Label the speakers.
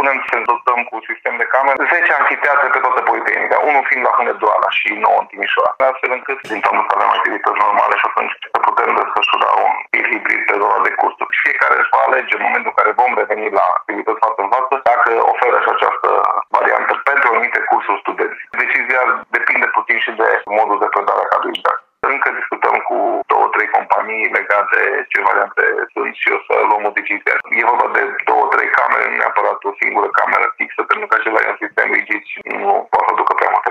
Speaker 1: propunem să dotăm cu sistem de camere 10 anfiteatre pe toată Politehnica, unul fiind la Hunedoara și 9 în Timișoara, astfel încât din toamnă să avem activități normale și atunci să putem desfășura un hibrid pe zona de cursuri. Și fiecare își va alege în momentul în care vom reveni la activități față în față dacă oferă și această variantă pentru anumite cursuri studenți. Decizia depinde puțin și de modul de predare a cadrului didactic. Încă discutăm cu 2-3 companii legate de ce variante sunt și o să luăm o decizie. E vorba de 2-3 camere, nu neapărat o singură cameră fixă, pentru că acela e un sistem rigid și nu poate să ducă prea mult.